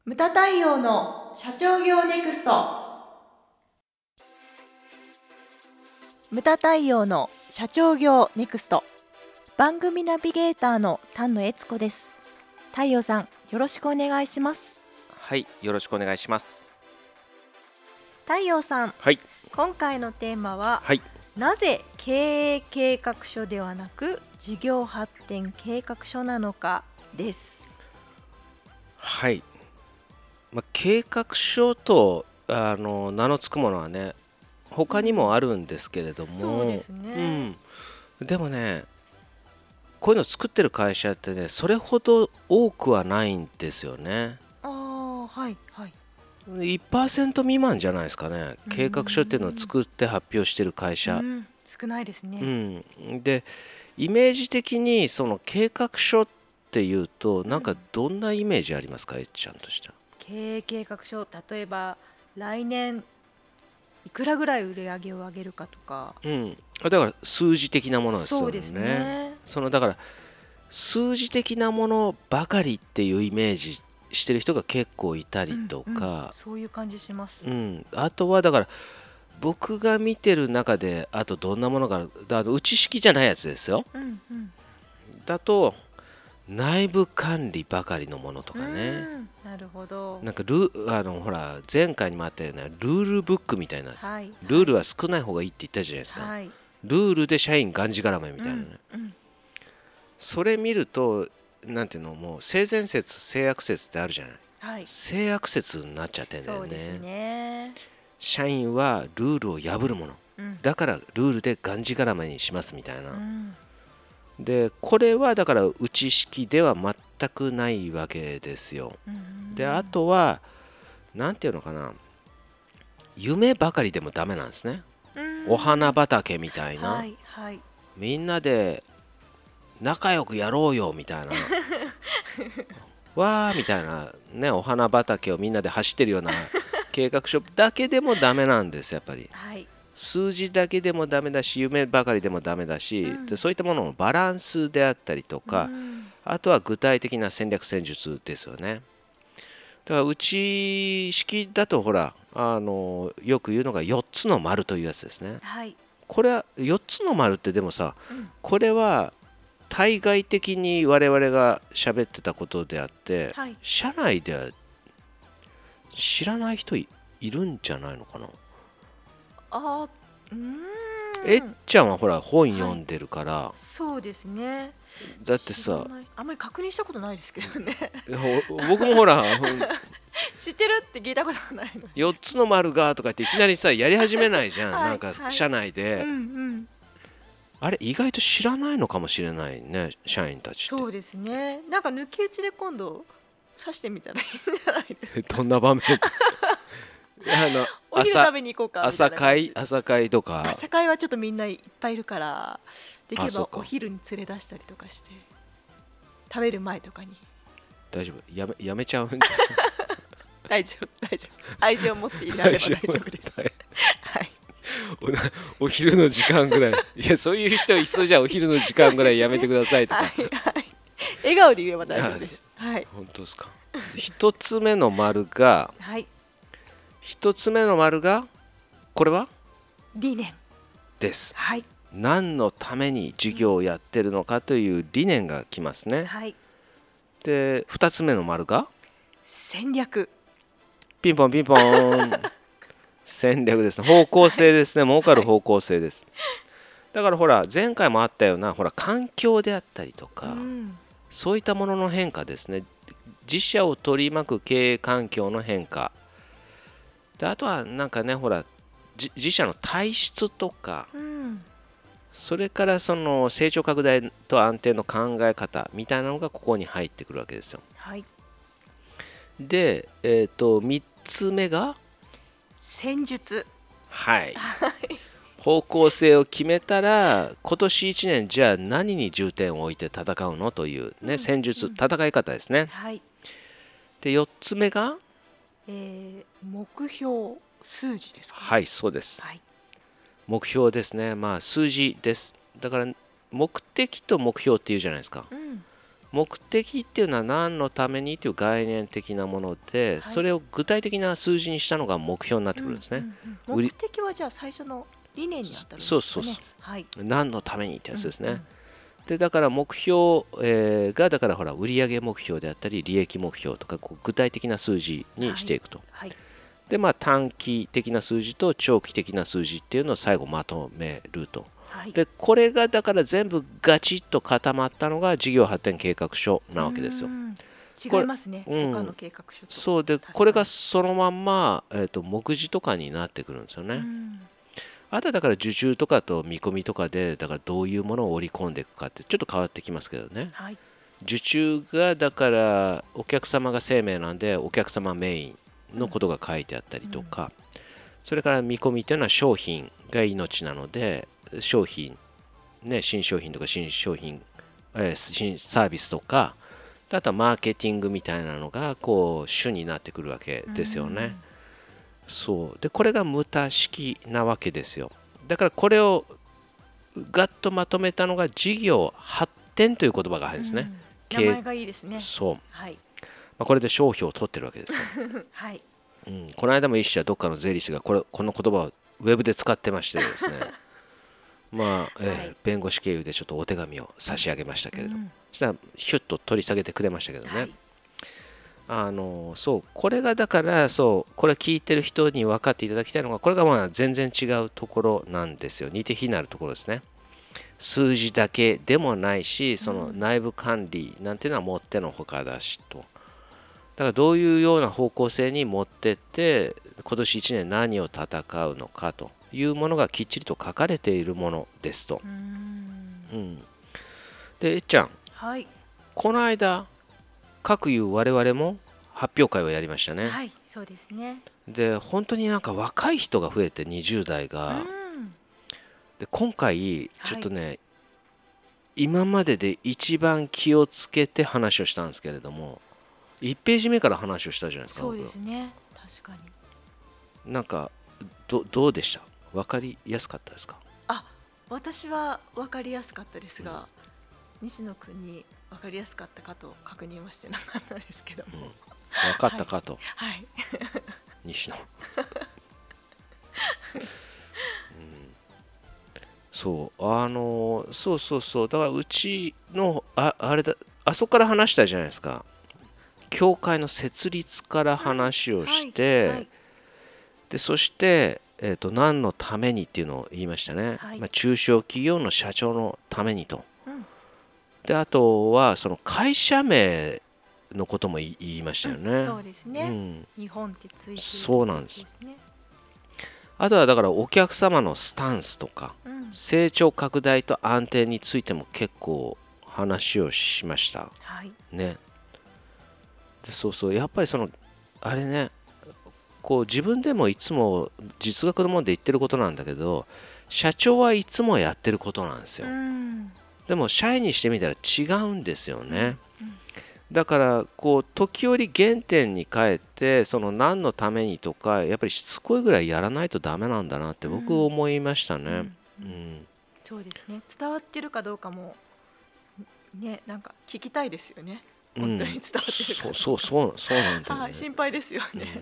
ムタ太陽の社長業ネクスト。ムタ太陽の社長業ネクスト、番組ナビゲーターの丹野悦子です。太陽さん、よろしくお願いします。 はい、よろしくお願いします。 太陽さん、 はい、 今回のテーマは、 はい、 なぜ経営計画書ではなく事業発展計画書なのかです。 はい。計画書と名の付くものはね、他にもあるんですけれども、 そうですね、 でもね、こういうの作ってる会社ってね、それほど多くはないんですよね。 はいはい。 1% 未満じゃないですかね。計画書っていうのを作って発表してる会社。 少ないですね。 で、イメージ的にその計画書っていうと、なんかどんなイメージありますか、えっちゃんとしては。 経営計画書、例えば来年いくらぐらい売り上げを上げるかとか。 だから数字的なものですよね。 そうですね。 だから数字的なものばかりっていうイメージしてる人が結構いたりとか、 そういう感じします。 あとはだから僕が見てる中で、あとどんなものが内式じゃないやつですよ、だと内部管理ばかりのものとかね。 なるほど。 なんかほら前回にもあったようなルールブックみたいな、ルールは少ない方がいいって言ったじゃないですか、ルールで社員がんじがらめみたいなね、それ見るとなんていうの、もう性善説性悪説ってあるじゃない、性悪説になっちゃってんだよね。 そうですね。 社員はルールを破るもの、だからルールでがんじがらめにしますみたいな、でこれはだから内式では全くないわけですよ。であとはなんていうのかな、夢ばかりでもダメなんですね。お花畑みたいな、みんなで仲良くやろうよみたいなわーみたいなね、お花畑をみんなで走ってるような計画書だけでもダメなんですやっぱり。数字だけでもダメだし、夢ばかりでもダメだし、でそういったもののバランスであったりとか、あとは具体的な戦略戦術ですよね。だから内式だとほらよく言うのが4つの丸というやつですね。これは4つの丸ってでもさ、これは対外的に我々が喋ってたことであって、社内では知らない人 いるんじゃないのかな。えっちゃんはほら本読んでるから、 そうですね。 だってさ、 あんまり確認したことないですけどね僕もほら知ってるって聞いたことないの。 4つの丸がとかっていきなりさやり始めないじゃん、なんか社内で、あれ意外と知らないのかもしれないね、社員たちって。 そうですね。なんか抜き打ちで今度刺してみたらいいんじゃないですか。 どんな場面お昼食べに行こうかみたいな感じ。 朝会とか。 朝会はちょっとみんないっぱいいるから、できればお昼に連れ出したりとかして、食べる前とかに。 大丈夫、やめちゃうんじゃ大丈夫愛情を持っていられば大丈夫ですお昼の時間ぐらいいや、そういう人いそうじゃん、お昼の時間ぐらいやめてくださいとか笑顔で言えば大丈夫です。 本当ですか。一つ目の丸が、これは理念です。何のために事業をやってるのかという理念がきますね。で2つ目の丸が戦略。 ピンポンピンポン戦略ですね。方向性ですね。儲かる方向性です。だからほら前回もあったようなほら環境であったりとか、そういったものの変化ですね。自社を取り巻く経営環境の変化で、あとはなんかね、ほら自社の体質とか、それからその成長拡大と安定の考え方みたいなのがここに入ってくるわけですよ。で、3つ目が戦術。 方向性を決めたら今年1年じゃあ何に重点を置いて戦うのというね、戦術、戦い方ですね。で4つ目が、 目標数字ですか。 そうです、目標ですね。数字です。だから目的と目標っていうじゃないですか。 目的っていうのは何のためにという概念的なもので、それを具体的な数字にしたのが目標になってくるんですね。 目的はじゃあ最初の理念にあたるんですかね。そう、はい、 何のためにってやつですね。でだから目標、がだからほら売上目標であったり利益目標とかこう具体的な数字にしていくと。で短期的な数字と長期的な数字っていうのを最後まとめると。でこれがだから全部ガチッと固まったのが事業発展計画書なわけですよ。 違いますね、他の計画書と。 そうでこれがそのまんま、目次とかになってくるんですよね。あとはだから受注とかと見込みとかでだからどういうものを織り込んでいくかってちょっと変わってきますけどね。受注がだからお客様が生命なんでお客様メインのことが書いてあったりとか、それから見込みというのは商品が命なので商品、ね、新商品とか新商品、新サービスとか、あとはマーケティングみたいなのがこう主になってくるわけですよね。そうでこれがムタ式なわけですよ。だからこれをガッとまとめたのが事業発展という言葉が入るんですね。 名前がいいですね。 そう、これで商標を取ってるわけですよ。この間も一社どっかの税理士がこの言葉をウェブで使ってましてですね弁護士経由でちょっとお手紙を差し上げましたけれども、そしたらシュッと取り下げてくれましたけどね。そうこれがだからそうこれ聞いてる人に分かっていただきたいのがこれが全然違うところなんですよ。似て非なるところですね。数字だけでもないしその内部管理なんていうのはもってのほかだしと。だからどういうような方向性に持ってって今年1年何を戦うのかというものがきっちりと書かれているものですと。でえっちゃん、この間各いう我々も発表会をやりましたね。 そうですね。 で本当になんか若い人が増えて20代が、で今回ちょっとね、今までで一番気をつけて話をしたんですけれども1ページ目から話をしたじゃないですか。 そうですね、確かに。 なんかどうでした？分かりやすかったですか？ 私は分かりやすかったですが、西野君に分かりやすかったかと確認はしてなかったですけども、 分かったかと、西野そうだからうちのあれだあそこから話したじゃないですか。教会の設立から話をして、でそして何のためにっていうのを言いましたね。中小企業の社長のためにと。であとはその会社名のことも言いましたよね。 そうですね。日本ってついてるんですね。 そうなんです。あとはだからお客様のスタンスとか、成長拡大と安定についても結構話をしました。ね。でそうやっぱりそのあれねこう自分でもいつも実学のもので言ってることなんだけど社長はいつもやってることなんですよ。でも社員にしてみたら違うんですよね。だからこう時折原点に帰ってその何のためにとかやっぱりしつこいぐらいやらないとダメなんだなって僕思いましたね。 そうですね。伝わってるかどうかもねなんか聞きたいですよね。本当に伝わってるか。 そうなんだよね。 心配ですよね。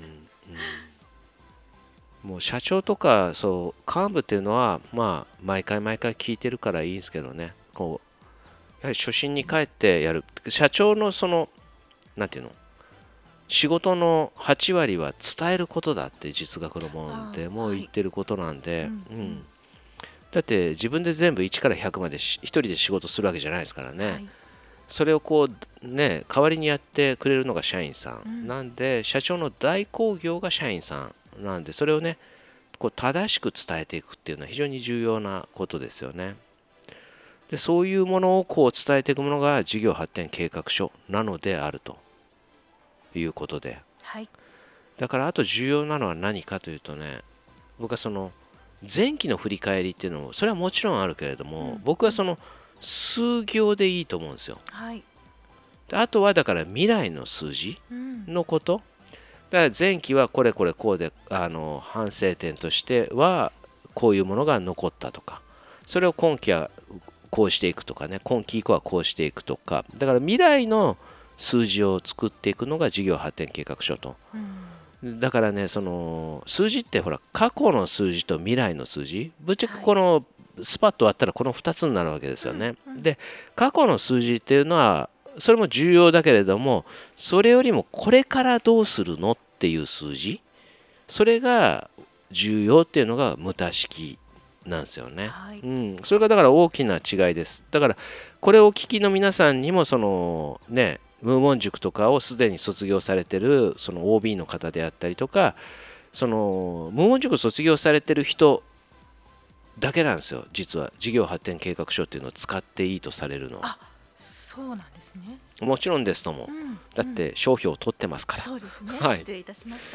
もう社長とかそう幹部っていうのは毎回聞いてるからいいんですけどね。こうやはり初心に帰ってやる社長のそのなんていうの仕事の8割は伝えることだって実学のもんでも言ってることなんで、だって自分で全部1から100まで一人で仕事するわけじゃないですからね。それをこうね代わりにやってくれるのが社員さんなんで、社長の代行業が社員さんなんでそれをねこう正しく伝えていくっていうのは非常に重要なことですよね。でそういうものをこう伝えていくものが事業発展計画書なのであるということで、だからあと重要なのは何かというとね僕はその前期の振り返りっていうのもそれはもちろんあるけれども、僕はその数行でいいと思うんですよ。であとはだから未来の数字のこと、だから前期はこれこうで反省点としてはこういうものが残ったとか、それを今期はこうしていくとかね、今期以降はこうしていくとか、だから未来の数字を作っていくのが事業発展計画書と、だからね、その数字ってほら過去の数字と未来の数字、ぶっちゃけこのスパッと割ったらこの2つになるわけですよね。で、過去の数字っていうのはそれも重要だけれども、それよりもこれからどうするのっていう数字、それが重要っていうのがムタ式なんですよね。それがだから大きな違いです。だからこれをお聞きの皆さんにもそのね、ムーモン塾とかをすでに卒業されてるその OB の方であったりとか、そのムーモン塾卒業されてる人だけなんですよ、実は事業発展計画書っていうのを使っていいとされるのは。 あ、そうなんですね。 もちろんですとも、だって商標を取ってますから。 そうですね、失礼いたしました。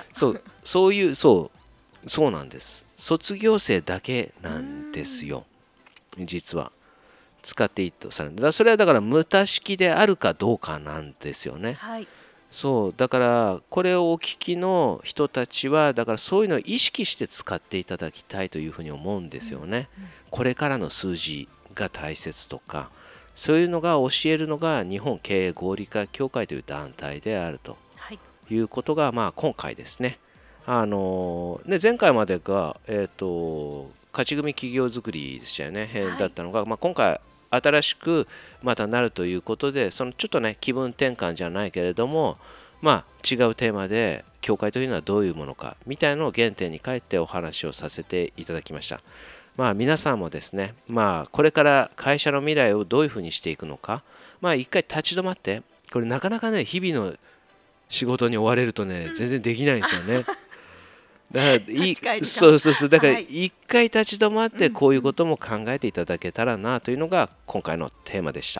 そうなんです。卒業生だけなんですよ、実は使っていいとされる。それはだから無駄式であるかどうかなんですよね。そうだからこれをお聞きの人たちはだからそういうのを意識して使っていただきたいというふうに思うんですよね。これからの数字が大切とか、そういうのが教えるのが日本経営合理化協会という団体であるということが、今回ですね、前回までが、勝ち組企業づくりでしたよね、だったのが、今回新しくまたなるということで、そのちょっとね気分転換じゃないけれども、違うテーマで協会というのはどういうものかみたいなのを原点に帰ってお話をさせていただきました。皆さんもですね、これから会社の未来をどういうふうにしていくのか、一回立ち止まって、これなかなかね日々の仕事に追われるとね全然できないんですよね。だからだから一回立ち止まってこういうことも考えていただけたらなというのが今回のテーマでした。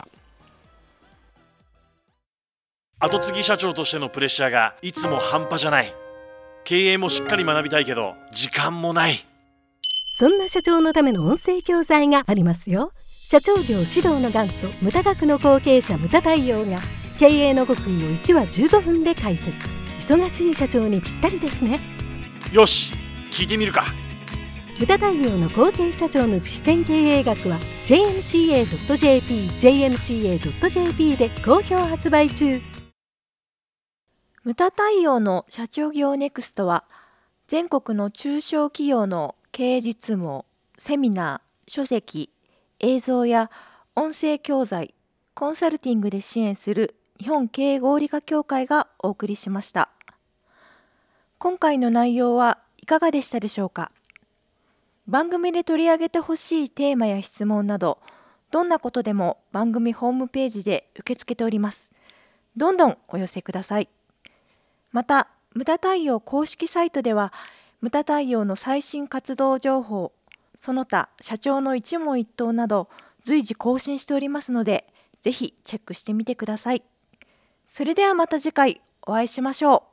後継ぎ社長としてのプレッシャーがいつも半端じゃない。経営もしっかり学びたいけど時間もない。 そんな社長のための音声教材がありますよ。社長業指導の元祖ムタ学の後継者ムタ太陽が経営の極意を1話15分で解説。忙しい社長にぴったりですね。 よし、聞いてみるか。 ムタ太陽の後継社長の実践経営学は jmca.jp で好評発売中。 ムタ太陽の社長業ネクストは全国の中小企業の経営実務をセミナー、書籍、映像や音声教材、コンサルティングで支援する日本経営合理化協会がお送りしました。今回の内容はいかがでしたでしょうか。番組で取り上げてほしいテーマや質問など、どんなことでも番組ホームページで受け付けております。どんどんお寄せください。また、ムタ太陽公式サイトでは、ムタ太陽の最新活動情報、その他社長の一問一答など随時更新しておりますので、ぜひチェックしてみてください。それではまた次回お会いしましょう。